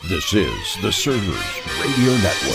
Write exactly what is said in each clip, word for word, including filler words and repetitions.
This is the Servers Radio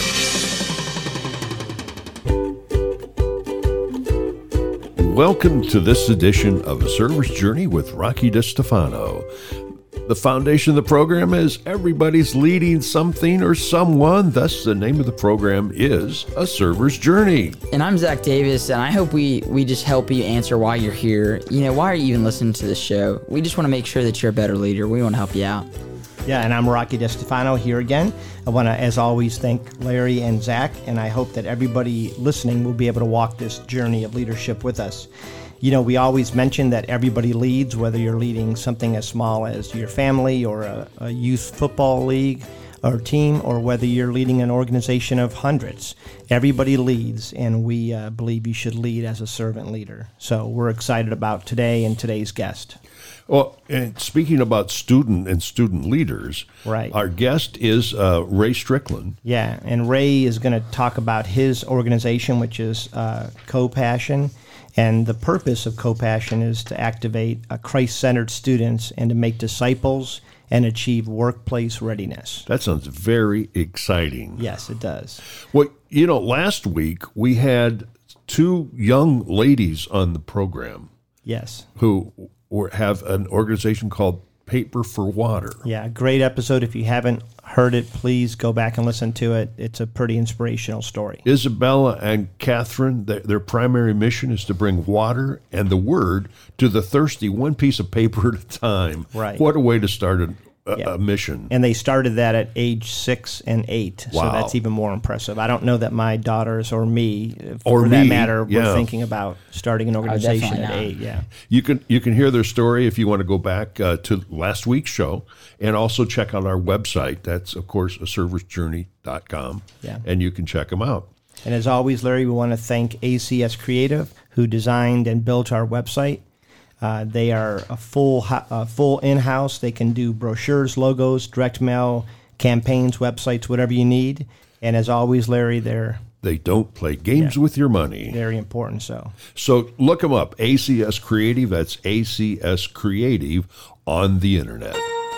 Network. Welcome to this edition of A Server's Journey with Rocky DeStefano. The foundation of the program is everybody's leading something or someone. Thus, the name of the program is A Server's Journey. And I'm Zach Davis, and I hope we, we just help you answer why you're here. You know, why are you even listening to this show? We just want to make sure that you're a better leader. We want to help you out. Yeah, and I'm Rocky DeStefano here again. I want to, as always, thank Larry and Zach, and I hope that everybody listening will be able to walk this journey of leadership with us. You know, we always mention that everybody leads, whether you're leading something as small as your family or a, a youth football league or team, or whether you're leading an organization of hundreds. Everybody leads, and we uh, believe you should lead as a servant leader. So we're excited about today and today's guest. Well, and speaking about student and student leaders, right. Our guest is uh, Ray Strickland. Yeah, and Ray is going to talk about his organization, which is uh, Co-Passion. And the purpose of Co-Passion is to activate uh, Christ-centered students and to make disciples and achieve workplace readiness. That sounds very exciting. Yes, it does. Well, you know, last week we had two young ladies on the program. Yes. Who were, have an organization called Paper for Water. Yeah, great episode. If you haven't heard it, please go back and listen to it. It's a pretty inspirational story. Isabella and Catherine, their, their primary mission is to bring water and the word to the thirsty, one piece of paper at a time. Right. What a way to start a, a, yeah. a mission. And they started that at age six and eight, wow. so that's even more impressive. I don't know that my daughters or me, or for me, that matter, yeah. were thinking about starting an organization oh, at eight. Yeah, you can you can hear their story if you want to go back uh, to last week's show, and also check out our website. That's of course a servers journey dot com. Yeah, and you can check them out. And as always, Larry, we want to thank A C S Creative, who designed and built our website. Uh, they are a full uh, full in-house. They can do brochures, logos, direct mail, campaigns, websites, whatever you need. And as always, Larry, they're... They don't play games yeah, with your money. Very important, so. So look them up, A C S Creative. That's A C S Creative on the internet.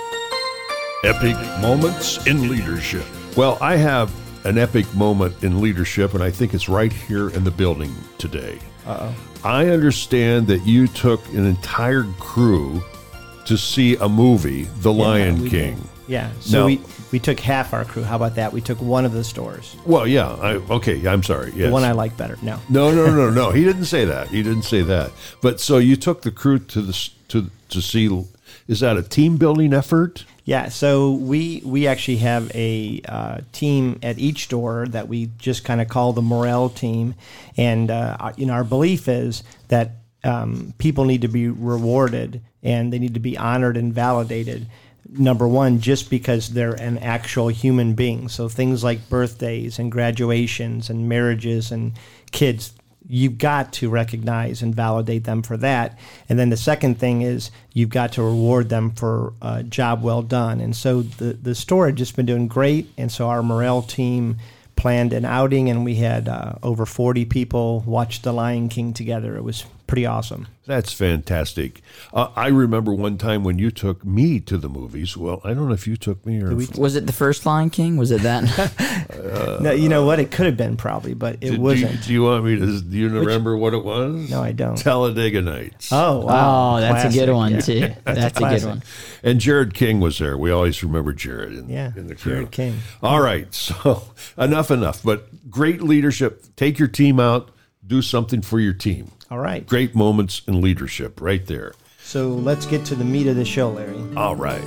Epic moments in leadership. Well, I have an epic moment in leadership, and I think it's right here in the building today. Uh-oh. I understand that you took an entire crew to see a movie, The yeah, Lion King. Did. Yeah, so now, we, we took half our crew. How about that? We took one of the stores. Well, yeah, I, okay, I'm sorry. Yes. The one I like better. No. No, no, no, no. He didn't say that. He didn't say that. But so you took the crew to the to to see. Is that a team building effort? Yeah, so we we actually have a uh, team at each store that we just kind of call the morale team, and uh, you know our belief is that um, people need to be rewarded and they need to be honored and validated. Number one, just because they're an actual human being. So things like birthdays and graduations and marriages and kids, you've got to recognize and validate them for that. And then the second thing is you've got to reward them for a job well done. And so the, the store had just been doing great, and so our morale team planned an outing, and we had uh, over forty people watch The Lion King together. It was pretty awesome. That's fantastic. Uh, I remember one time when you took me to the movies. Well, I don't know if you took me or... T- was it the first Lion King? Was it that? uh, no, you know what? It could have been probably, but it did, wasn't. Do you, do you want me to... Do you remember Which, what it was? No, I don't. Talladega Nights. Oh, wow. Oh, that's Classic. a good one, yeah. too. That's, that's a, a good one. And Jared King was there. We always remember Jared in, yeah, in the crew. Jared King. All right, so enough, enough. But great leadership. Take your team out. Do something for your team. All right. Great moments in leadership right there. So let's get to the meat of the show, Larry. All right.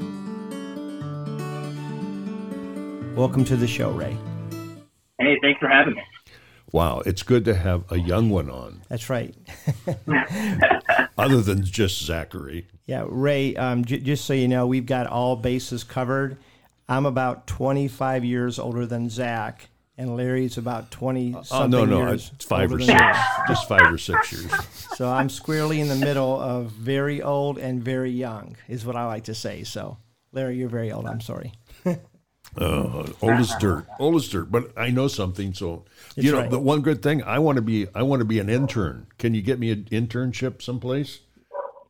Welcome to the show, Ray. Hey, thanks for having me. Wow, it's good to have a young one on. That's right. Other than just Zachary. Yeah, Ray, um, j- just so you know, we've got all bases covered. I'm about twenty-five years older than Zach, and Larry's about twenty-something uh, no, no, years it's five or older six. than Just five or six years. So I'm squarely in the middle of very old and very young, is what I like to say. So, Larry, you're very old. I'm sorry. Uh, old as dirt, old as dirt. But I know something, so It's you know right. the one good thing. I want to be. I want to be an intern. Can you get me an internship someplace?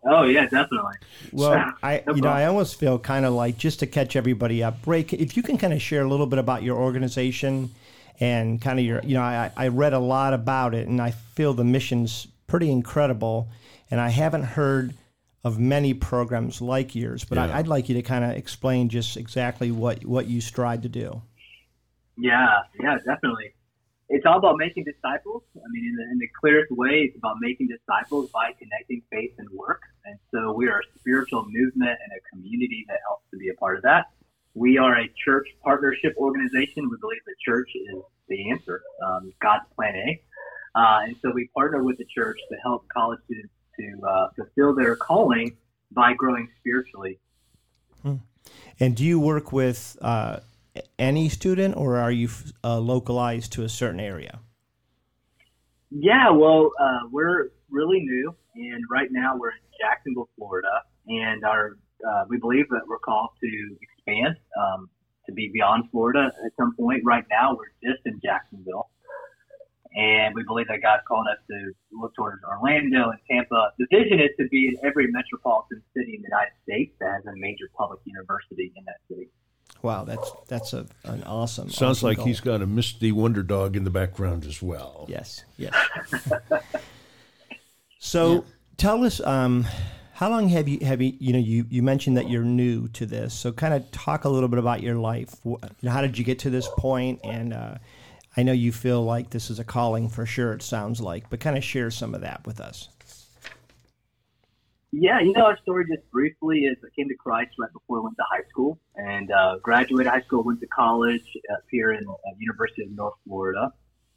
Oh yeah, definitely. Well, I No you know I problem. almost feel kind of like, just to catch everybody up, Ray, if you can kind of share a little bit about your organization and kind of your, you know, I, I read a lot about it and I feel the mission's pretty incredible, and I haven't heard of many programs like yours, but Yeah. I, I'd like you to kind of explain just exactly what, what you strive to do. Yeah, yeah, definitely. It's all about making disciples. I mean, in the, in the clearest way, it's about making disciples by connecting faith and work. And so we are a spiritual movement and a community that helps to be a part of that. We are a church partnership organization. We believe the church is the answer, um, God's plan A. Uh, and so we partner with the church to help college students to uh, fulfill their calling by growing spiritually. And do you work with uh, any student, or are you uh, localized to a certain area? Yeah, well, uh, we're really new, and right now we're in Jacksonville, Florida, and our uh, we believe that we're called to expand um, to be beyond Florida at some point. Right now, we're just in Jacksonville, and we believe that God's called us to look towards Orlando and Tampa. The vision is to be in every metropolitan city in the United States that has a major public university in that city. Wow, that's that's a, an awesome. Sounds awesome like goal. he's got a Misty Wonder Dog in the background as well. Yes, yes. So tell us, um, how long have you have you you know you, you mentioned that you're new to this, so kind of talk a little bit about your life. Wh- You know, how did you get to this point? And uh, I know you feel like this is a calling for sure. It sounds like, but kind of share some of that with us. Yeah, you know, our story just briefly is I came to Christ right before I went to high school and uh, graduated high school, went to college up here in uh, University of North Florida,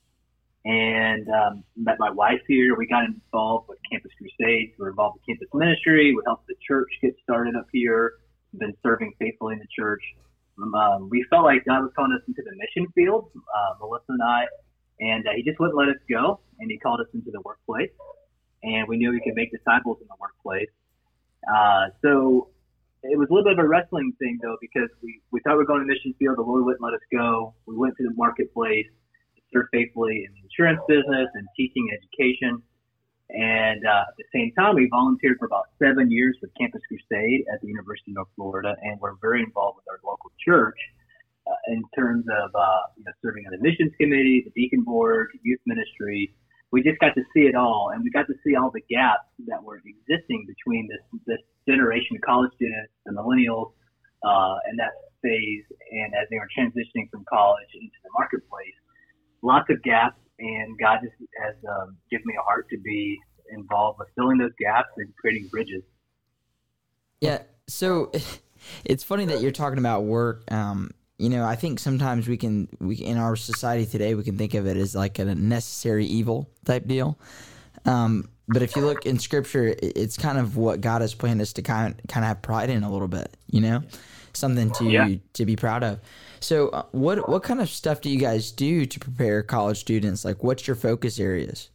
and um, met my wife here. We got involved with Campus Crusades. We were involved with campus ministry. We helped the church get started up here. We've been serving faithfully in the church. Um, we felt like God was calling us into the mission field, uh, Melissa and I, and uh, he just wouldn't let us go, and he called us into the workplace. And we knew we could make disciples in the workplace. Uh, so it was a little bit of a wrestling thing, though, because we, we thought we were going to the mission field. The Lord wouldn't let us go. We went to the marketplace, served faithfully in the insurance business and teaching education. And uh, at the same time, we volunteered for about seven years with Campus Crusade at the University of North Florida, and we're very involved with our local church uh, in terms of uh, you know, serving on the missions committee, the deacon board, youth ministry. We just got to see it all, and we got to see all the gaps that were existing between this this generation of college students, the millennials, uh, and that phase, and as they were transitioning from college into the marketplace. Lots of gaps, and God just has um, given me a heart to be involved with filling those gaps and creating bridges. Yeah. So it's funny that you're talking about work. Um, you know, I think sometimes we can, we in our society today, we can think of it as like a necessary evil type deal. Um, but if you look in Scripture, it- it's kind of what God has planned us to kind of, kind of have pride in a little bit. You know, something to Yeah. to be proud of. So, uh, what what kind of stuff do you guys do to prepare college students? Like, what's your focus areas?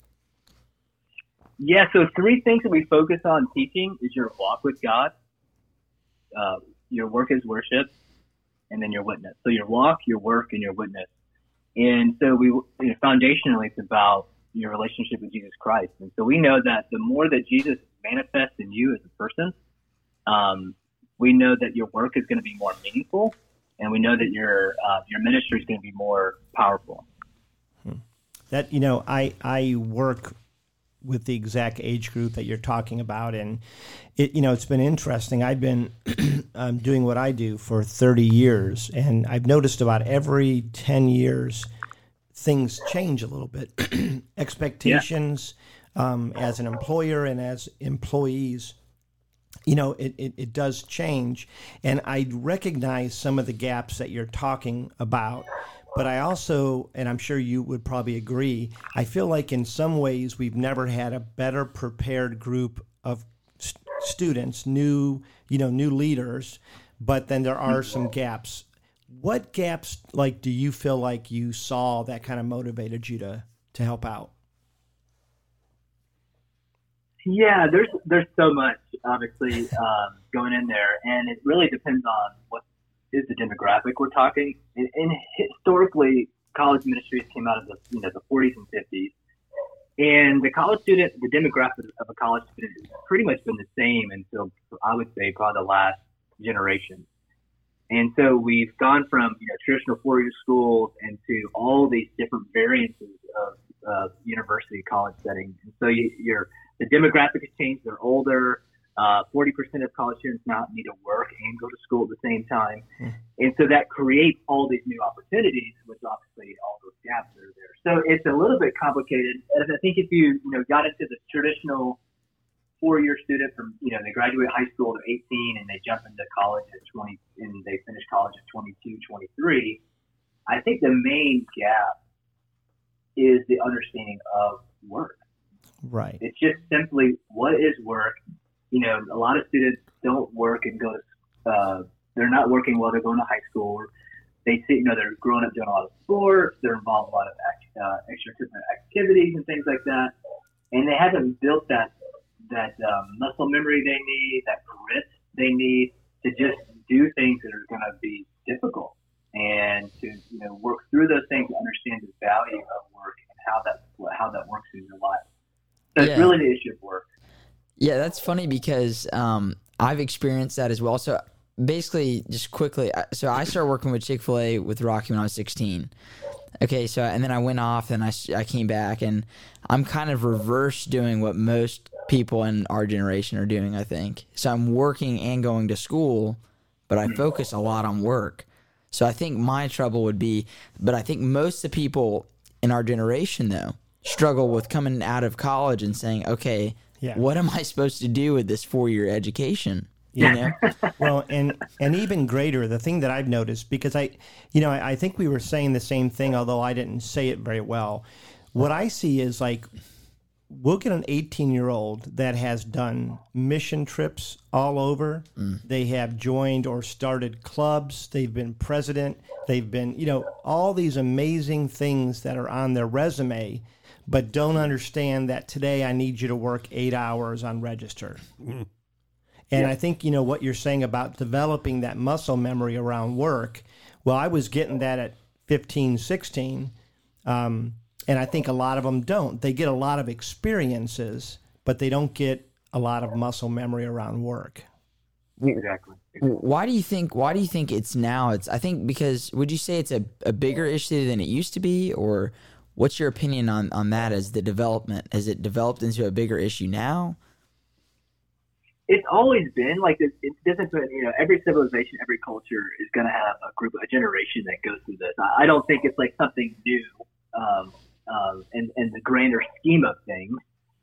Yeah, so three things that we focus on teaching is your walk with God, uh, your work as worship, and then your witness. So your walk, your work, and your witness. And so we, you know, foundationally, it's about your relationship with Jesus Christ. And so we know that the more that Jesus manifests in you as a person, um, we know that your work is going to be more meaningful, and we know that your uh, your ministry is going to be more powerful. That, you know, I I work with the exact age group that you're talking about, and it, you know, it's been interesting. I've been um, doing what I do for thirty years, and I've noticed about every ten years things change a little bit. Expectations um, as an employer and as employees, you know, it, it, it does change. And I recognize some of the gaps that you're talking about. But I also, and I'm sure you would probably agree, I feel like in some ways we've never had a better prepared group of st- students, new, you know, new leaders, but then there are some gaps. What gaps, like, do you feel like you saw that kind of motivated you to, to help out? Yeah, there's there's so much obviously um, going in there, and it really depends on what is the demographic we're talking. And, and historically, college ministries came out of the you know the forties and fifties, And the college student, the demographic of a college student has pretty much been the same until, I would say, probably the last generation. And so we've gone from, you know, traditional four-year schools into all these different variances of uh, university college settings. And so you, you're, the demographic has changed. They're older. Uh, forty percent of college students now need to work and go to school at the same time. Mm. And so that creates all these new opportunities, which obviously all those gaps are there. So it's a little bit complicated. And I think if you, you know, got into the traditional four-year student from, you know, they graduate high school at eighteen and they jump into college at twenty and they finish college at twenty-two, twenty-three, I think the main gap is the understanding of work. Right. It's just simply, what is work? You know, a lot of students don't work and go to, uh, they're not working while they're going to high school. Or they see, you know, they're growing up doing a lot of sports, they're involved in a lot of uh, extracurricular activities and things like that. And they haven't built that, that um, muscle memory they need, that grit they need to just do things that are going to be difficult and to, you know, work through those things to understand the value of work and how that, how that works in your life. So yeah. It's really the issue of work. Yeah, that's funny because um, I've experienced that as well. So basically, just quickly, so I started working with Chick-fil-A with Rocky when I was sixteen. Okay, so and then I went off and I, I came back, and I'm kind of reverse doing what most people in our generation are doing, I think. So I'm working and going to school, but I focus a lot on work. So I think my trouble would be, but I think most of the people in our generation, though, struggle with coming out of college and saying, okay, yeah. what am I supposed to do with this four-year education? You know? Well, and and even greater, the thing that I've noticed, because I, you know, I, I think we were saying the same thing, although I didn't say it very well. What I see is like, look at an eighteen-year-old that has done mission trips all over. Mm. They have joined or started clubs. They've been president. They've been, you know, all these amazing things that are on their resume, but don't understand that today I need you to work eight hours on register. Mm. And yeah. I think, you know, what you're saying about developing that muscle memory around work, well, I was getting that at fifteen, sixteen, um, and I think a lot of them don't. They get a lot of experiences, but they don't get a lot of muscle memory around work. Exactly. Why do you think, why do you think it's now? It's, I think because, would you say it's a, a bigger issue than it used to be, or what's your opinion on, on that as the development? Has it developed into a bigger issue now? It's always been like this. It's different. You know, every civilization, every culture is going to have a group, a generation that goes through this. I don't think it's like something new um, um, in, in the grander scheme of things.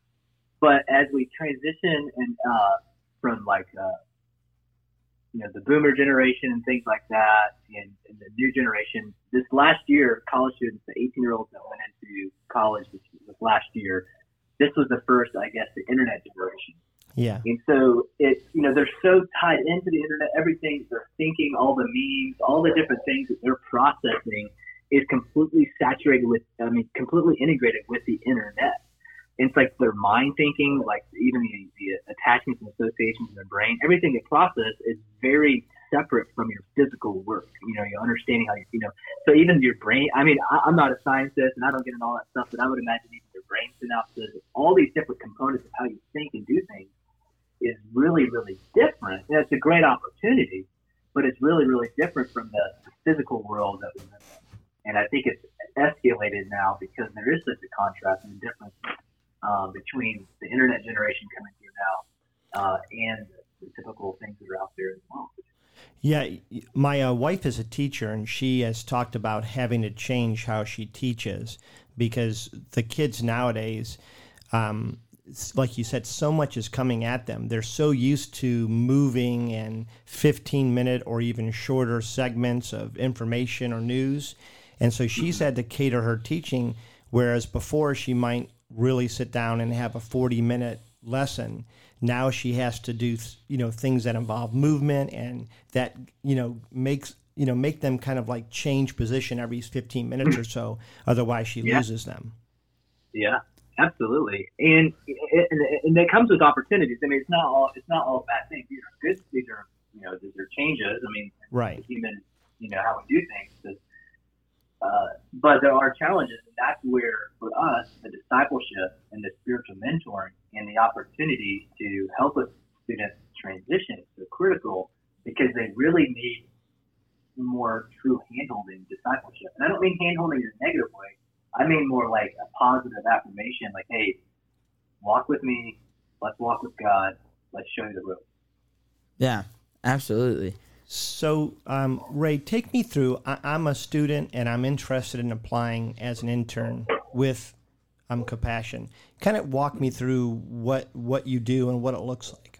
But as we transition and uh, from like uh, you know the boomer generation and things like that, and, and the new generation, this last year, college students, the eighteen-year-olds that went into college this, this last year, this was the first, I guess, the internet generation. Yeah. And so it, you know, they're so tied into the internet, everything they're thinking, all the memes, all the different things that they're processing is completely saturated with, I mean, completely integrated with the internet. It's like their mind thinking, like even the, the attachments and associations in their brain, everything they process is very separate from your physical work. You know, you're understanding how you, you know, so even your brain, I mean, I, I'm not a scientist and I don't get into all that stuff, but I would imagine even your brain synapses, all these different components of how you think and do things is really, really different. And it's a great opportunity, but it's really, really different from the, the physical world that we live in. And I think it's escalated now because there is such a contrast and difference um, between the internet generation coming through now uh, and the typical things that are out there as well. Yeah, my uh, wife is a teacher, and she has talked about having to change how she teaches because the kids nowadays, um, like you said, so much is coming at them. They're so used to moving and fifteen-minute or even shorter segments of information or news. And so she's had to cater her teaching, whereas before she might really sit down and have a forty-minute lesson. Now she has to do, you know, things that involve movement and that, you know, makes, you know, make them kind of like change position every fifteen minutes or so. Otherwise she yeah. loses them. Yeah. Absolutely, and, and and that comes with opportunities. I mean, it's not all it's not all bad things. These are good. These are you know these are changes. I mean, right. Human, you know how we do things. Uh, but there are challenges, and that's where, for us, the discipleship and the spiritual mentoring and the opportunity to help us students transition is so critical, because they really need more true handholding discipleship. And I don't mean handholding in a negative way. I mean more like a positive affirmation, like, hey, walk with me, let's walk with God, let's show you the road. Yeah, absolutely. So, um, Ray, take me through. I, I'm a student and I'm interested in applying as an intern with um, Compassion. Kind of walk me through what, what you do and what it looks like.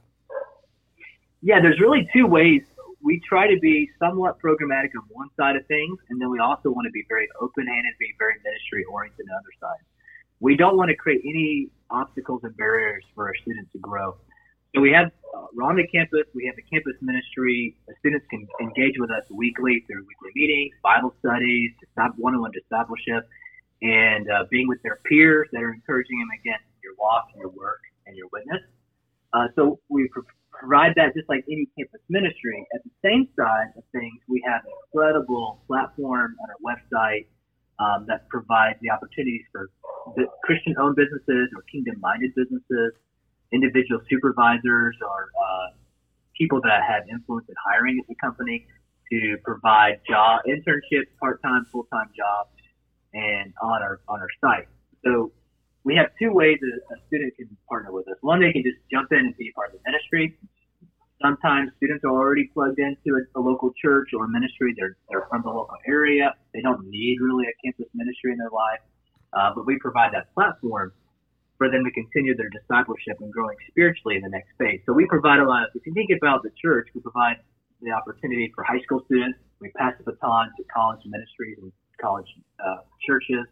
Yeah, there's really two ways. We try to be somewhat programmatic on one side of things, and then we also want to be very open-handed, be very ministry-oriented on the other side. We don't want to create any obstacles and barriers for our students to grow. So we have, uh, we're on the campus, we have a campus ministry. The students can engage with us weekly through weekly meetings, Bible studies, one-on-one discipleship, and uh, being with their peers that are encouraging them, again, your walk, your work, and your witness. Uh, so we pro- provide that just like any campus ministry. At the same side of things, we have an incredible platform on our website um, that provides the opportunities for the Christian-owned businesses or kingdom-minded businesses, individual supervisors, or uh, people that have influence in hiring at the company to provide job internships, part-time, full-time jobs, and on our on our site. So we have two ways a, a student can partner with us. One, they can just jump in and be a part of the ministry. Sometimes students are already plugged into a, a local church or ministry. They're they're from the local area. They don't need really a campus ministry in their life, uh, but we provide that platform for them to continue their discipleship and growing spiritually in the next phase. So we provide a lot of, if you think about the church, we provide the opportunity for high school students. We pass the baton to college ministries and college uh, churches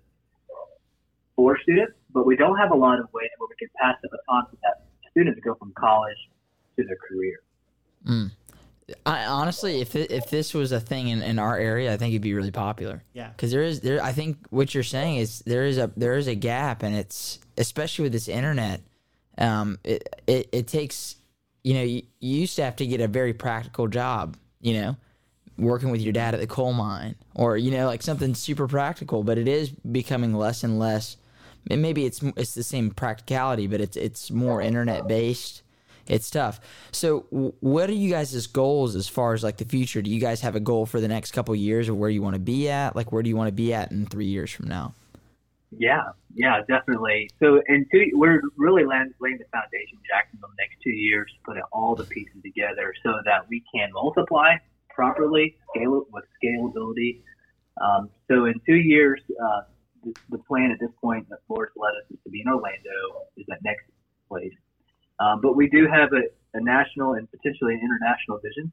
for students, but we don't have a lot of ways where we can pass the baton to that student to go from college to their career. Mm. I, honestly, if it, if this was a thing in, in our area, I think it'd be really popular. Yeah, because there is there. I think what you're saying is there is a there is a gap, and it's especially with this internet. Um, it it, it takes you know you, you used to have to get a very practical job, you know, working with your dad at the coal mine, or you know like something super practical. But it is becoming less and less. And maybe it's it's the same practicality, but it's it's more internet based. It's tough. So what are you guys' goals as far as like the future? Do you guys have a goal for the next couple of years of where you want to be at? Like where do you want to be at in three years from now? Yeah, yeah, definitely. So in two, we're really laying, laying the foundation, Jackson, for the next two years, putting all the pieces together so that we can multiply properly, scale with scalability. Um, so in two years, uh, the, the plan at this point that Lord's led us is to be in Orlando, is that next place. Um, but we do have a, a national and potentially an international vision.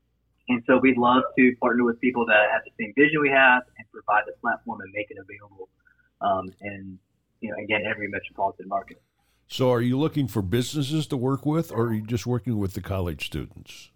And so we'd love to partner with people that have the same vision we have and provide the platform and make it available um, in, you know, again, every metropolitan market. So are you looking for businesses to work with, or are you just working with the college students?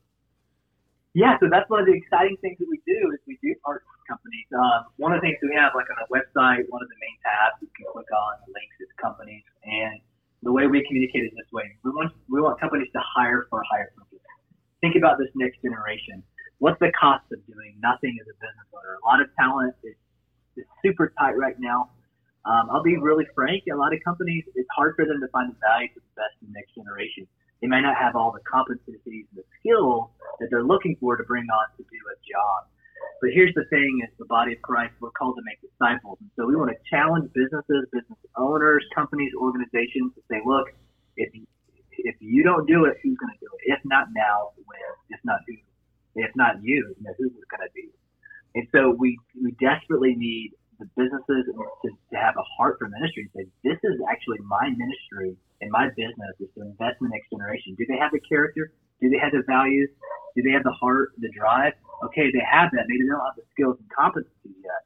Yeah, so that's one of the exciting things that we do is we do partner with companies. Um, one of the things we have, like on our website, one of the main tabs you can click on, links is companies. And the way we communicate is this way. We want we want companies to hire for a higher purpose. Think about this next generation. What's the cost of doing nothing as a business owner? A lot of talent is, is super tight right now. Um, I'll be really frank. A lot of companies, it's hard for them to find the value to invest in the next generation. They might not have all the competencies and the skills that they're looking for to bring on to do a job. But here's the thing, is the body of Christ, we're called to make disciples. And so we want to challenge businesses, business owners, companies, organizations to say, look, if if you don't do it, who's going to do it? If not now, when? If not who? If not you, you know, who's it going to be? And so we, we desperately need the businesses to, to have a heart for ministry and say, this is actually my ministry and my business is to invest in the next generation. Do they have the character? Do they have the values? Do they have the heart, the drive? Okay, they have that. Maybe they don't have the skills and competencies yet.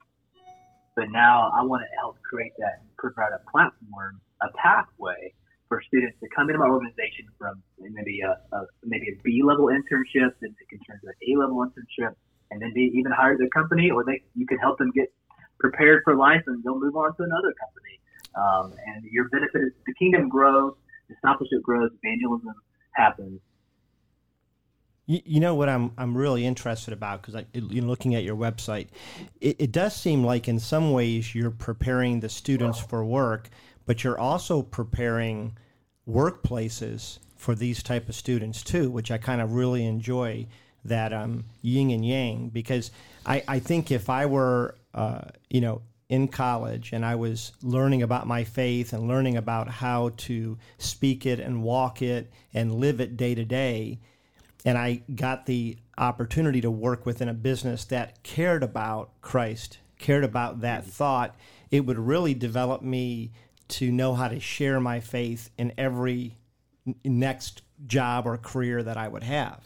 But now I want to help create that and provide a platform, a pathway for students to come into my organization from maybe a, a maybe a B-level internship, then they can turn to an A-level internship, and then be even hired at the company, or they you can help them get prepared for life and they'll move on to another company. Um, and your benefit is the kingdom grows, discipleship grows, evangelism happens. You, you know what I'm I'm really interested about, because you know, looking at your website, it, it does seem like in some ways you're preparing the students for work, but you're also preparing workplaces for these type of students too, which I kind of really enjoy, that um, yin and yang, because I, I think if I were, uh, you know, in college and I was learning about my faith and learning about how to speak it and walk it and live it day to day, and I got the opportunity to work within a business that cared about Christ, cared about that thought, it would really develop me to know how to share my faith in every next job or career that I would have.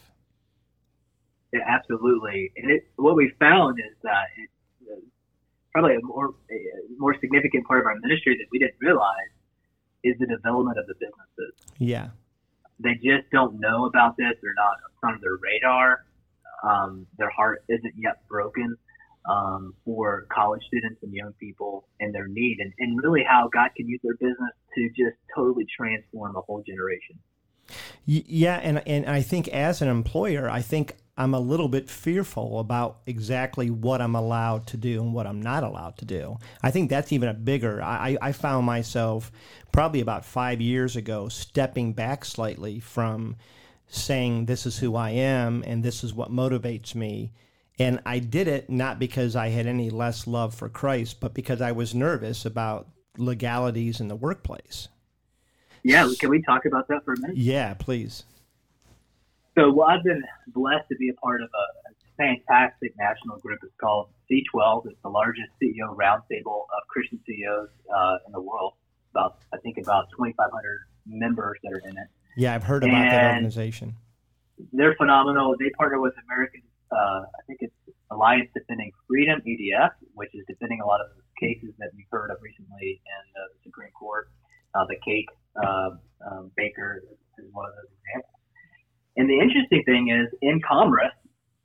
Yeah, absolutely. And it, what we found is that it's uh, probably a more, a more significant part of our ministry that we didn't realize is the development of the businesses. Yeah. They just don't know about this. They're not on their radar. Um, their heart isn't yet broken um, for college students and young people and their need, and, and really how God can use their business to just totally transform a whole generation. Yeah, and and I think as an employer, I think I'm a little bit fearful about exactly what I'm allowed to do and what I'm not allowed to do. I think that's even a bigger, I, I found myself probably about five years ago stepping back slightly from saying this is who I am and this is what motivates me. And I did it not because I had any less love for Christ, but because I was nervous about legalities in the workplace. Yeah, can we talk about that for a minute? Yeah, please. So, well, I've been blessed to be a part of a, a fantastic national group. It's called C twelve. It's the largest C E O roundtable of Christian C E Os uh, in the world. About, I think, about twenty-five hundred members that are in it. Yeah, I've heard about and that organization. They're phenomenal. They partner with American, uh, I think it's Alliance Defending Freedom, A D F, which is defending a lot of cases that we've heard of recently in uh, the Supreme Court. Uh, the cake uh, um, baker is one of those examples. And the interesting thing is, in Congress,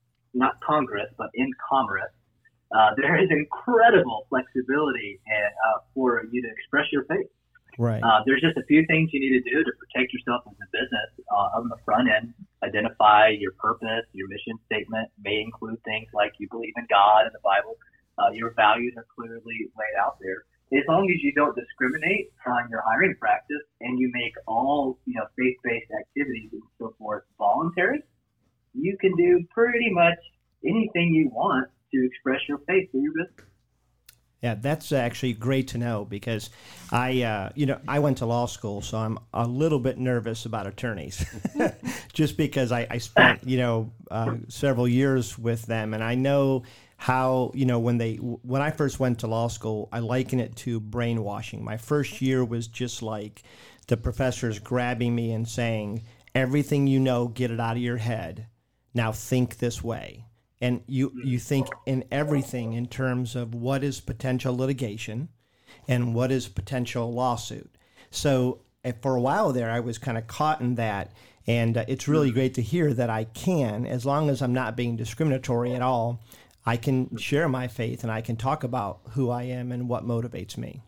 not Congress, but in Congress, uh, there is incredible flexibility uh, for you to express your faith. Right. Uh, there's just a few things you need to do to protect yourself as a business uh, on the front end. Identify your purpose, your mission statement may include things like you believe in God and the Bible. Uh, your values are clearly laid out there. As long as you don't discriminate on your hiring practice and you make all, you know, faith-based activities and so forth voluntary, you can do pretty much anything you want to express your faith through your business. Yeah, that's actually great to know, because I, uh, you know, I went to law school, so I'm a little bit nervous about attorneys, just because I, I spent, you know, uh, several years with them, and I know how, you know, when they, when I first went to law school, I liken it to brainwashing. My first year was just like the professors grabbing me and saying, everything you know, get it out of your head. Now think this way. And you, you think in everything in terms of what is potential litigation and what is potential lawsuit. So for a while there, I was kind of caught in that. And uh, it's really great to hear that I can, as long as I'm not being discriminatory at all, I can share my faith and I can talk about who I am and what motivates me.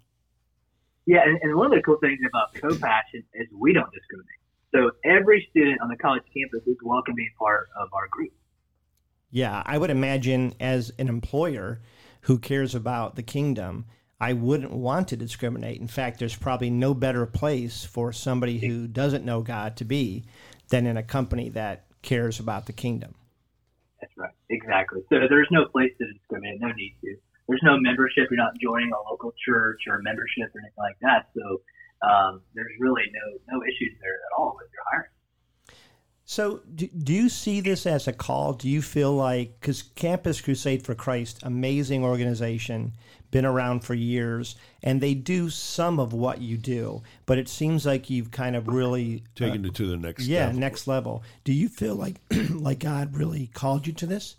Yeah, and, and one of the cool things about Co-Passion is we don't discriminate. So every student on the college campus is welcome to be part of our group. Yeah, I would imagine as an employer who cares about the kingdom, I wouldn't want to discriminate. In fact, there's probably no better place for somebody who doesn't know God to be than in a company that cares about the kingdom. That's right. Exactly. So there's no place to discriminate, no need to. There's no membership. You're not joining a local church or membership or anything like that. So um, there's really no no issues there at all with your hiring. So do, do you see this as a call? Do you feel like, because Campus Crusade for Christ, amazing organization, been around for years, and they do some of what you do, but it seems like you've kind of really taken uh, it to the next yeah, step. next level. Do you feel like like God really called you to this?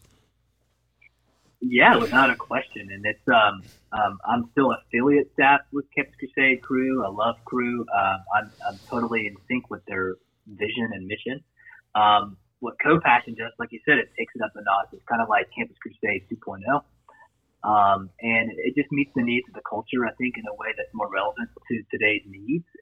Yeah, without a question. And it's um, um, I'm still affiliate staff with Campus Crusade Crew. I love Crew. Uh, I'm I'm totally in sync with their vision and mission. Um, what Co-Passion does, like you said, it takes it up a notch. It's kind of like Campus Crusade two point oh. Um, and it just meets the needs of the culture, I think, in a way that's more relevant to today's needs. It's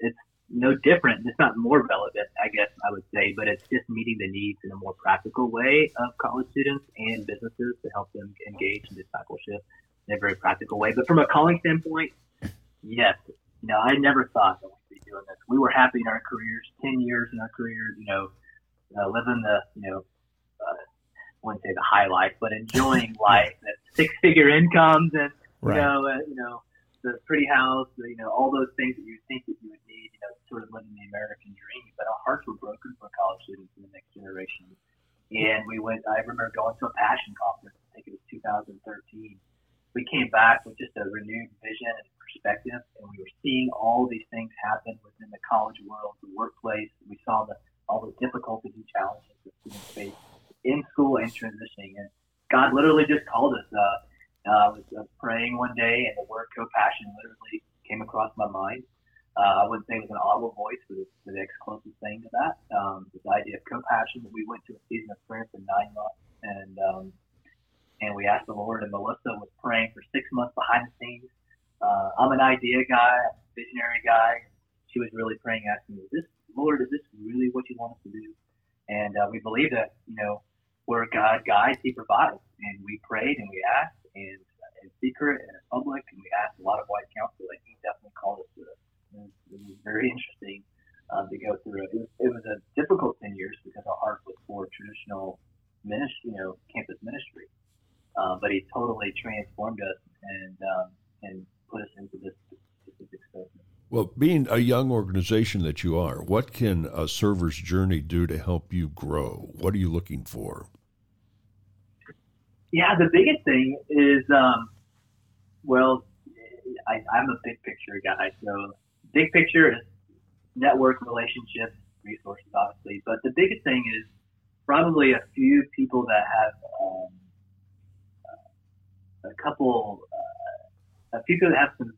no different. It's not more relevant, I guess I would say, but it's just meeting the needs in a more practical way of college students and businesses to help them engage in discipleship in a very practical way. But from a calling standpoint, yes, you know, I never thought that we'd be doing this. We were happy in our careers, ten years in our careers, you know, uh, living the, you know, uh, I wouldn't say the high life, but enjoying life at six-figure incomes and, you Right. know, uh, you know, the pretty house, you know, all those things that you think that you would need, you know, sort of living the American dream. But our hearts were broken for college students in the next generation. And we went, I remember going to a passion conference, I think it was two thousand thirteen. We came back with just a renewed vision and perspective, and we were seeing all these things happen within the college world, the workplace. We saw the, all the difficulties and challenges that students face in school and transitioning. And God literally just called us. Uh, Uh, I was uh, praying one day, and the word co-passion literally came across my mind. Uh, I wouldn't say it was an audible voice, but it's the next closest thing to that. Um, this idea of co-passion. We went to a season of prayer for nine months, and um, and we asked the Lord. And Melissa was praying for six months behind the scenes. Uh, I'm an idea guy, I'm a visionary guy. She was really praying, asking, "Is this, Lord? Is this really what you want us to do?" And uh, we believe that, you know, where God guides, He provides. And we prayed and we asked. And in secret and in public, and we asked a lot of wise counsel, and he definitely called us to it. It was, it was very interesting uh, to go through it. It was, it was a difficult ten years because our heart was for traditional ministry, you know, campus ministry. Uh, but he totally transformed us and um, and put us into this specific space. Well, being a young organization that you are, what can a server's journey do to help you grow? What are you looking for? Yeah, the biggest thing is, um, well, I, I'm a big picture guy. So big picture is network, relationships, resources, obviously. But the biggest thing is probably a few people that have um, a couple, uh, a few people that have some,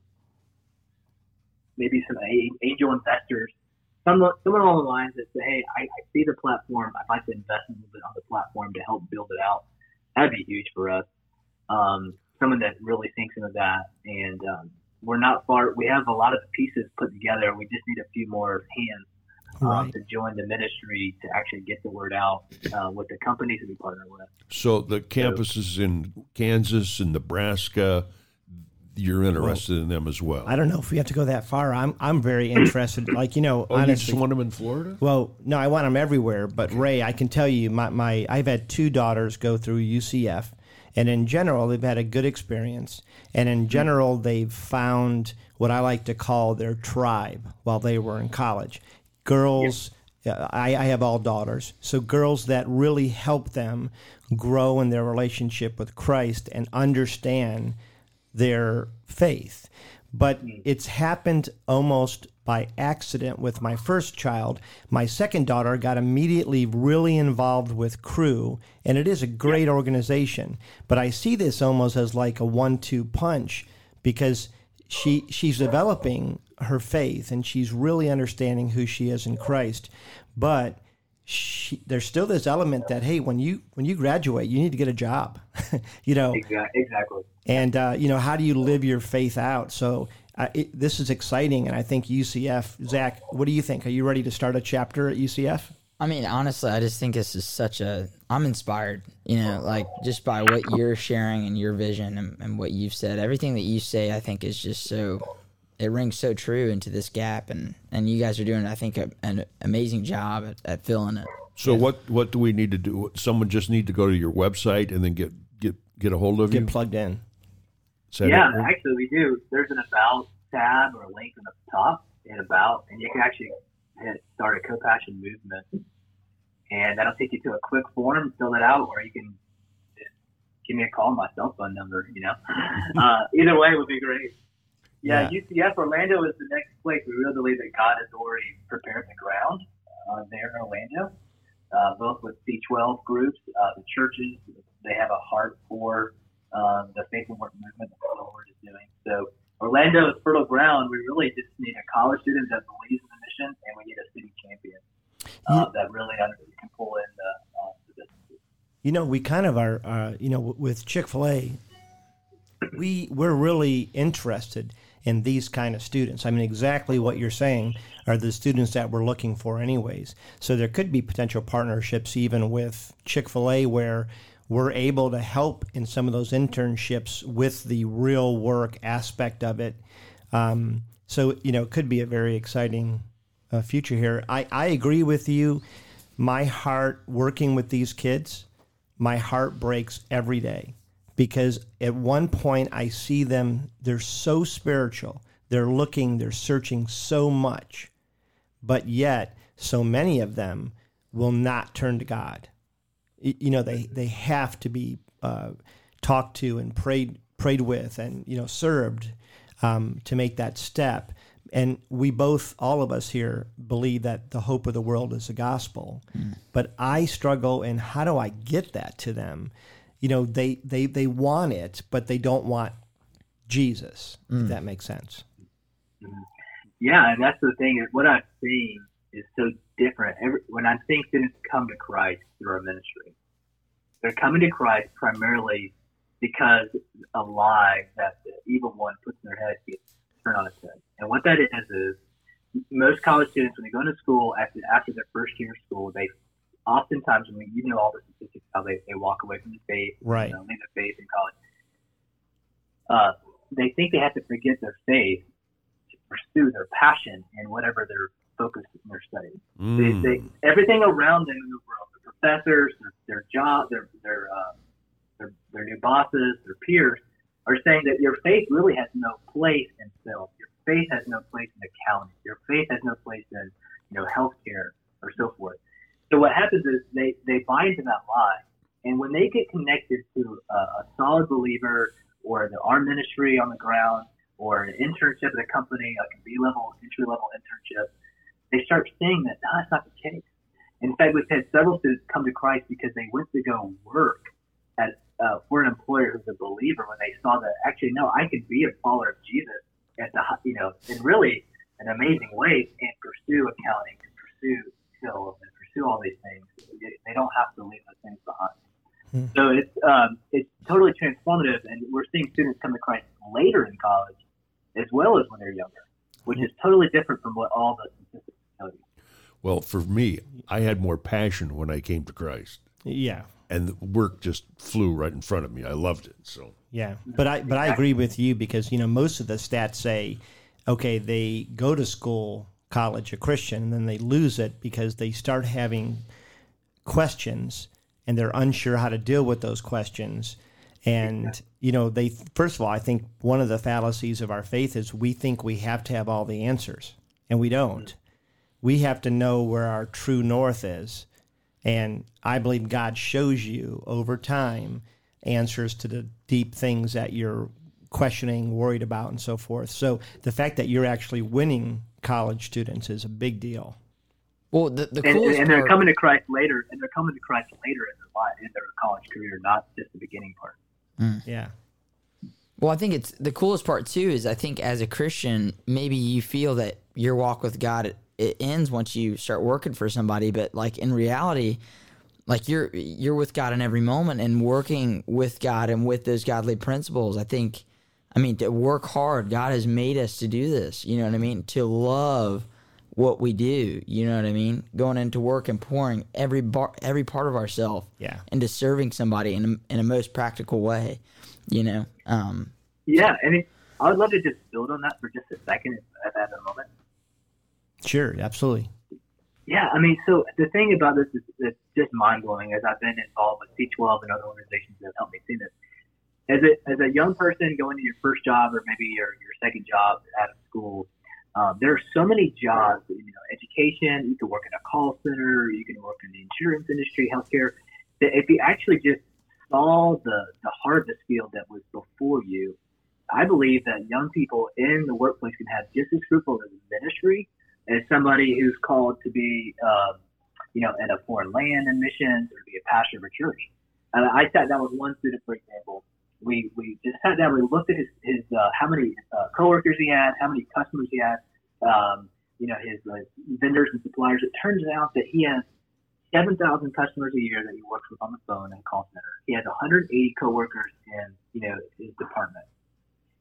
maybe some angel investors, some, somewhere along the lines that say, hey, I, I see the platform. I'd like to invest a little bit on the platform to help build it out. That'd be huge for us. Um, someone that really thinks into that. And um, we're not far. We have a lot of pieces put together. We just need a few more hands um, Right. to join the ministry to actually get the word out uh, with the companies that we partner with. So the campuses in Kansas and Nebraska, you're interested in them as well. I don't know if we have to go that far. I'm I'm very interested. Like, you know, Oh, you honestly, just want them in Florida? well, no, I want them everywhere. But Ray, I can tell you, my, my I've had two daughters go through U C F, and in general, they've had a good experience. And in general, they've found what I like to call their tribe while they were in college. Girls, yeah, I, I have all daughters, so girls that really help them grow in their relationship with Christ and understand their faith. But it's happened almost by accident with my first child. My second daughter got immediately really involved with Cru, and it is a great organization. But I see this almost as like a one two punch because she she's developing her faith and she's really understanding who she is in Christ. But She, there's still this element that, hey, when you when you graduate, you need to get a job, you know. Exactly. Exactly. And uh, you know, how do you live your faith out? So uh, it, this is exciting, and I think U C F. Zach, what do you think? Are you ready to start a chapter at U C F? I mean, honestly, I just think this is such a. I'm inspired, you know, like just by what you're sharing and your vision and, and what you've said. Everything that you say, I think, is just so. It rings so true into this gap, and, and you guys are doing, I think, a, an amazing job at, at filling it. So what, what do we need to do? Someone just need to go to your website and then get get, get a hold of you? Get plugged in. Is that Yeah, it? actually we do. There's an About tab or a link on the top and About, and you can actually hit start a co-passion movement. And that'll take you to a quick form, fill it out, or you can just give me a call on my cell phone number, you know. uh, either way would be great. Yeah, Yeah. U C F Orlando is the next place. We really believe that God has already prepared the ground uh, there in Orlando, uh, both with C twelve groups, uh, the churches. They have a heart for um, the faith and work movement that the Lord is doing. So Orlando is fertile ground. We really just need a college student that believes in the mission, and we need a city champion uh, that really under, can pull in the, uh, the businesses. You know, we kind of are, uh, you know, with Chick-fil-A, we, we're really interested in these kind of students. I mean, exactly what you're saying are the students that we're looking for anyways. So there could be potential partnerships even with Chick-fil-A where we're able to help in some of those internships with the real work aspect of it. Um, so, you know, it could be a very exciting uh, future here. I, I agree with you. My heart working with these kids, my heart breaks every day because at one point I see them, they're so spiritual. They're looking, they're searching so much, but yet so many of them will not turn to God. You know, they, they have to be uh, talked to and prayed prayed with and, you know, served um, to make that step. And we both, all of us here, believe that the hope of the world is the gospel. Mm. But I struggle in how do I get that to them? You know, they, they, they want it, but they don't want Jesus, mm. if that makes sense. Yeah, and that's the thing. What I've seen is so different. Every, when I think students come to Christ through our ministry, they're coming to Christ primarily because a lie that the evil one puts in their head gets turned on its head. And what that is is most college students, when they go into school after after their first year of school, they oftentimes, when you know all the statistics, how they, they walk away from the faith, right? You know, leave their faith in college. Uh, they think they have to forget their faith to pursue their passion in whatever they're focused in their studies. Mm. They, they, everything around them in the world, the professors, their, their job, their their, uh, their their new bosses, their peers, are saying that your faith really has no place in sales. Your faith has no place in accounting. Your faith has no place in, you know, healthcare or so forth. So what happens is they, they buy into that lie. And when they get connected to a, a solid believer or the, our ministry on the ground or an internship at a company, like a B-level, entry-level internship, they start seeing that, no, that's not the case. In fact, we've had several students come to Christ because they went to go work at uh, for an employer who's a believer when they saw that, actually, no, I could be a follower of Jesus at the, you know, in really an amazing way and pursue accounting and pursue sales and pursue all these things. They don't have to leave those things behind. Hmm. So it's um, it's totally transformative, and we're seeing students come to Christ later in college as well as when they're younger, which is totally different from what all the statistics tell you. Well, for me, I had more passion when I came to Christ. Yeah. And the work just flew right in front of me. I loved it. So yeah, but I but I agree with you because, you know, most of the stats say, okay, they go to school, college, a Christian, and then they lose it because they start having questions and they're unsure how to deal with those questions. And, you know, they first of all, I think one of the fallacies of our faith is we think we have to have all the answers, and we don't. We have to know where our true north is. And I believe God shows you over time answers to the deep things that you're questioning, worried about, and so forth. So the fact that you're actually winning college students is a big deal. Well, the, the and, coolest and they're part, coming to Christ later, and they're coming to Christ later in their life, in their college career, not just the beginning part. Mm. Yeah. Well, I think it's the coolest part too. Is I think as a Christian, maybe you feel that your walk with God it ends once you start working for somebody, but like in reality, like you're you're with God in every moment and working with God and with those godly principles. I think, I mean, to work hard. God has made us to do this. You know what I mean? To love what we do. You know what I mean? Going into work and pouring every bar, every part of ourselves yeah. into serving somebody in a, in a most practical way. You know? Um, yeah, I mean, I would love to just build on that for just a second at that moment. Sure, absolutely. Yeah, I mean, so the thing about this is it's just mind-blowing as I've been involved with C twelve and other organizations that have helped me see this. As a, as a young person going to your first job or maybe your, your second job out of school, um, there are so many jobs, you know, education, you can work in a call center, you can work in the insurance industry, healthcare, that if you actually just saw the, the harvest field that was before you, I believe that young people in the workplace can have just as fruitful as ministry as somebody who's called to be, um, you know, in a foreign land in missions or be a pastor of a church. And I sat down with one student, for example. We we just sat down. We looked at his his uh, how many uh, coworkers he had, how many customers he had, um, you know, his uh, vendors and suppliers. It turns out that he has seven thousand customers a year that he works with on the phone in a call center. He has one hundred eighty coworkers in, you know, his department.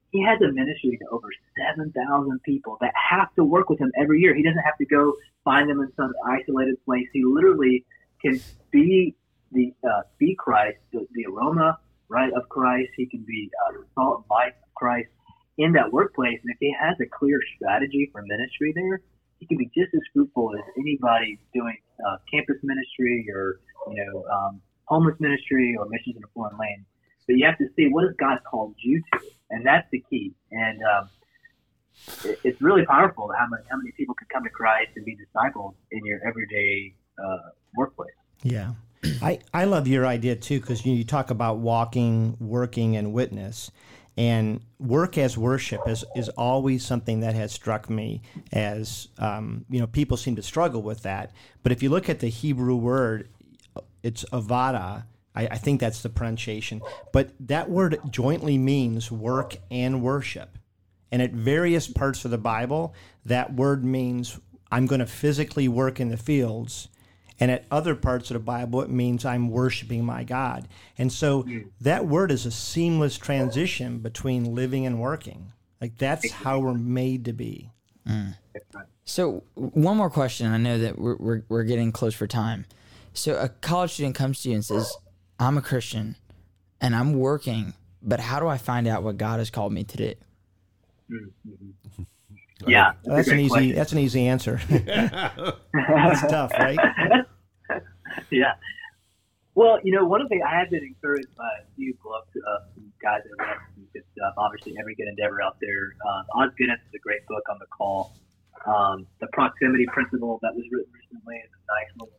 he has a ministry to over seven thousand people that have to work with him every year. He doesn't have to go find them in some isolated place. He literally can be the uh, be Christ, the, the aroma, right, of Christ. He can be uh, the salt and light of Christ in that workplace. And if he has a clear strategy for ministry there, he can be just as fruitful as anybody doing uh, campus ministry or, you know, um, homeless ministry or missions in a foreign land. But you have to see, what has God called you to? And that's the key. And um, it, it's really powerful how many, how many people can come to Christ and be discipled in your everyday uh, workplace. Yeah. I, I love your idea, too, because you, you talk about walking, working, and witness. And work as worship is, is always something that has struck me as, um, you know, people seem to struggle with that. But if you look at the Hebrew word, it's avada. I, I think that's the pronunciation. But that word jointly means work and worship. And at various parts of the Bible, that word means I'm going to physically work in the fields. And at other parts of the Bible, it means I'm worshiping my God. And so that word is a seamless transition between living and working. Like, that's how we're made to be. Mm. So one more question. I know that we're, we're, we're getting close for time. So a college student comes to you and says, I'm a Christian and I'm working, but how do I find out what God has called me to do? Mm-hmm. Yeah, that's, that's an easy. Question. That's an easy answer. That's tough, right? Yeah. Well, you know, one of the things I have been encouraged by a few books, uh, some guys that have some good stuff. Obviously, Every Good Endeavor out there. Um, Os Guinness is a great book on the call. Um, the Proximity Principle that was written recently is a nice little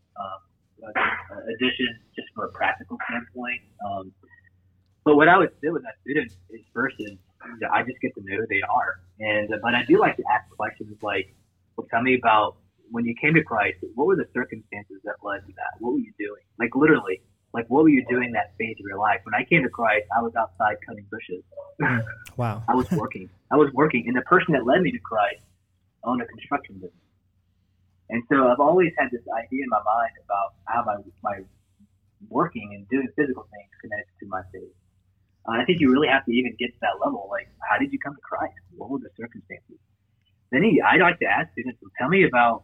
uh, addition, just from a practical standpoint. Um, but what I would do with that student is first is I just get to know who they are. And, uh, but I do like to ask questions like, well, tell me about when you came to Christ, what were the circumstances that led to that? What were you doing? Like, literally, like, what were you doing that phase of your life? When I came to Christ, I was outside cutting bushes. Wow. I was working. I was working. And the person that led me to Christ owned a construction business. And so I've always had this idea in my mind about how my, my working and doing physical things connects to my faith. Uh, I think you really have to even get to that level. Like, how did you come to Christ? What were the circumstances? Then he, I'd like to ask students, well, tell me about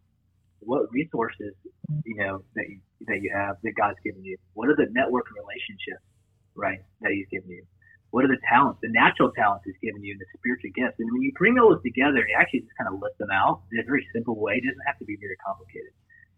what resources, you know, that you, that you have, that God's given you. What are the network relationships, right, that he's given you? What are the talents, the natural talents he's given you, and the spiritual gifts? And when you bring those together, you actually just kind of list them out in a very simple way. It doesn't have to be very complicated.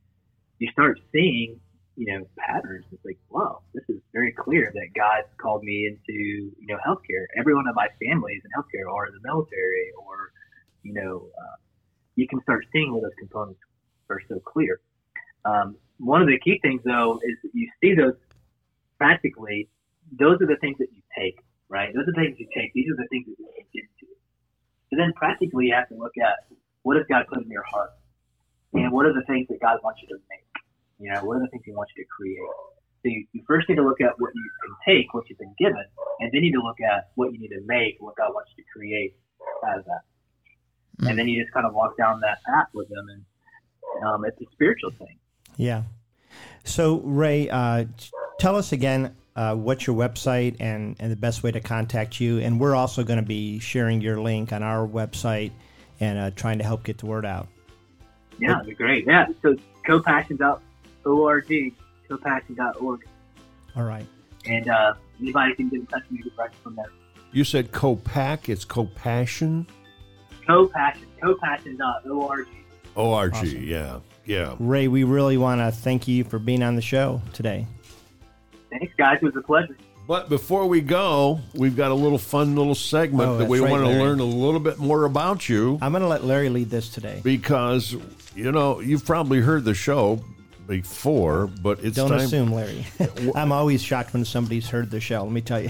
You start seeing, you know, patterns. It's like, wow, this is very clear that God called me into, you know, healthcare. Everyone in my family is in healthcare or in the military, or, you know, uh, you can start seeing where those components are so clear. Um, one of the key things, though, is that you see those practically. Those are the things that you take, right? Those are the things you take. These are the things that you get into. So then practically you have to look at, what has God put in your heart? And what are the things that God wants you to make? You know, what are the things he wants you to create? So you, you first need to look at what you can take, what you've been given, and then you need to look at what you need to make, what God wants you to create out of that. Mm. And then you just kind of walk down that path with them, and um, it's a spiritual thing. Yeah. So, Ray, uh, tell us again uh, what's your website and, and the best way to contact you. And we're also going to be sharing your link on our website and uh, trying to help get the word out. Yeah, that'd be great. Yeah, so copassion dot org, copassion dot org. All right. And uh, anybody can get in touch with me right from there. You said Copac, it's Copassion? Copassion, copassion dot org. O R G, Awesome. yeah, yeah. Ray, we really want to thank you for being on the show today. Thanks, guys. It was a pleasure. But before we go, we've got a little fun little segment Oh, that we that's right, want to Larry. learn a little bit more about you, I'm going to let Larry lead this today. because, you know, you've probably heard the show before, but it's Don't time. assume, Larry. I'm always shocked when somebody's heard the show, let me tell you.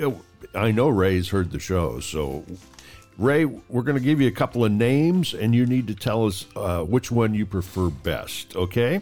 I know Ray's heard the show, so Ray, we're going to give you a couple of names, and you need to tell us uh, which one you prefer best, okay?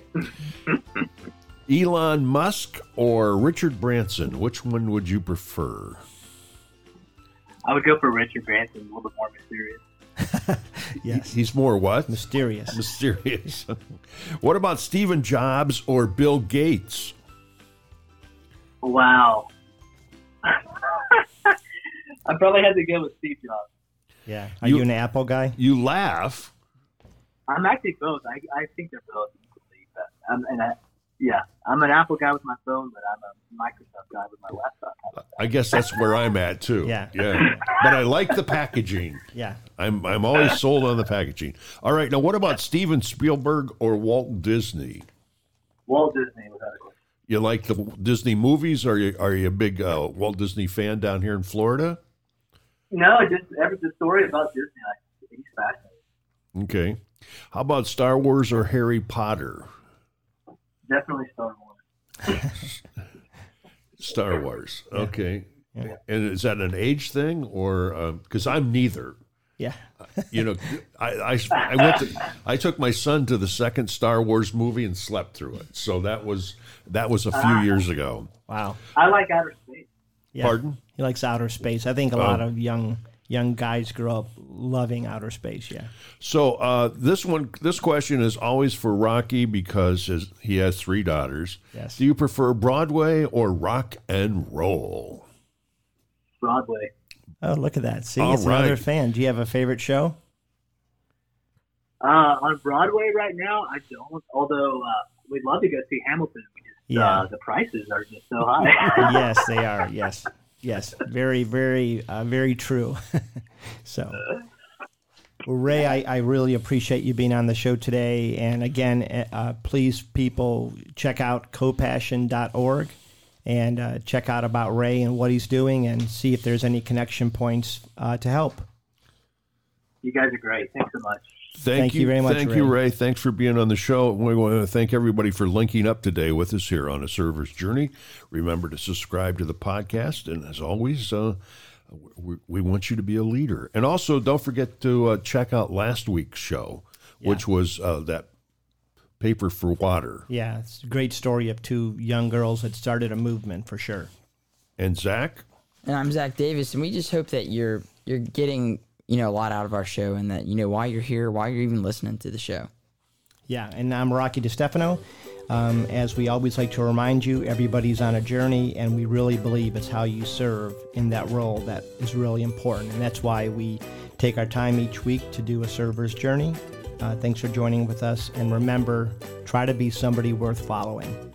Elon Musk or Richard Branson, which one would you prefer? I would go for Richard Branson, a little bit more mysterious. Yes. He's more what? Mysterious. Mysterious. What about Stephen Jobs or Bill Gates? Wow. I probably had to go with Steve Jobs. Yeah. Are You- you, an Apple guy? You laugh. I'm actually both. I, I think they're both equally. But I'm, and I, yeah, I'm an Apple guy with my phone, but I'm a Microsoft guy with my laptop. I guess that's where I'm at too. Yeah. Yeah. But I like the packaging. Yeah. I'm I'm always sold on the packaging. All right. Now, what about Steven Spielberg or Walt Disney? Walt Disney without a question. You like the Disney movies? Are you are you a big uh, Walt Disney fan down here in Florida? No, just every the story about Disney. I, he's fascinating. Okay. How about Star Wars or Harry Potter? Definitely Star Wars. Star Wars. Okay. Yeah. And is that an age thing or because I'm neither? Yeah. You know, I, I, I went to, I took my son to the second Star Wars movie and slept through it. So that was that was a few years ago. Wow. I like outer space. Yeah. Pardon? He likes outer space. I think a lot Oh. of young young guys grow up loving outer space. Yeah. So uh, this one, this question is always for Rocky because his, he has three daughters. Yes. Do you prefer Broadway or rock and roll? Broadway. Oh, look at that. See, All it's another right. fan. Do you have a favorite show? Uh, on Broadway right now, I don't. Although uh, we'd love to go see Hamilton. We just, Yeah. uh, the prices are just so high. Yes, they are. Yes. Yes. Very, very, uh, very true. So, well, Ray, I, I really appreciate you being on the show today. And again, uh, please, people, check out copassion dot org and uh, check out about Ray and what he's doing and see if there's any connection points uh, to help. You guys are great. Thanks so much. Thank, Thank you very much, Thank Ray. you, Ray. Thanks for being on the show. We want to thank everybody for linking up today with us here on A Server's Journey. Remember to subscribe to the podcast. And as always, uh, we, we want you to be a leader. And also, don't forget to uh, check out last week's show, Yeah. which was uh, that paper for water. Yeah, it's a great story of two young girls that started a movement for sure. And Zach? And I'm Zach Davis, and we just hope that you're you're getting you know a lot out of our show, and that you know why you're here, why you're even listening to the show. Yeah, and I'm Rocky DiStefano. Um, as we always like to remind you, everybody's on a journey, and we really believe it's how you serve in that role that is really important. And that's why we take our time each week to do a server's journey. Uh, thanks for joining with us. And remember, try to be somebody worth following.